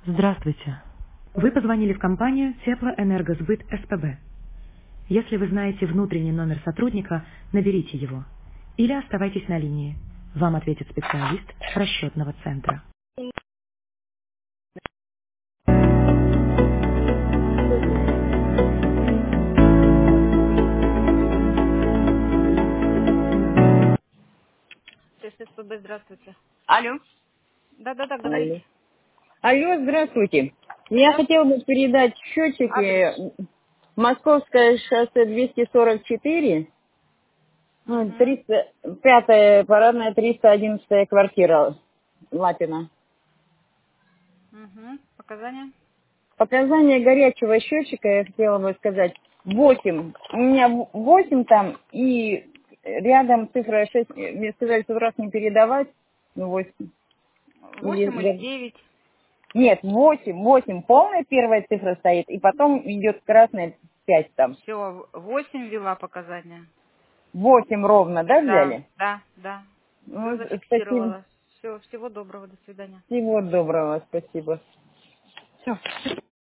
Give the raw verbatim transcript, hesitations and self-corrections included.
Здравствуйте. Вы позвонили в компанию Теплоэнергосбыт СПБ. Если вы знаете внутренний номер сотрудника, наберите его. Или оставайтесь на линии. Вам ответит специалист расчетного центра. То есть СПБ, здравствуйте. Алло. Да-да-да, говорите. Алло. Алло, здравствуйте. Я Да? хотела бы передать Адрес. счетчики. Московское шоссе двести сорок четыре, ну, Угу. триста, пятая парадная, триста одиннадцатая квартира, Лапина. Угу. Показания? Показания горячего счетчика, я хотела бы сказать, восемь. У меня восемь там, и рядом цифра шесть. Мне сказали, что раз не передавать, ну, восемь. Восемь или Или девять? нет, восемь, восемь, полная первая цифра стоит, и потом идет красная пять там. Все, восемь ввела показания. Восемь ровно, да, Да, взяли? да, да. Все Ну, спасибо. зафиксировала. Все, всего доброго, до свидания. Всего доброго, спасибо. Все.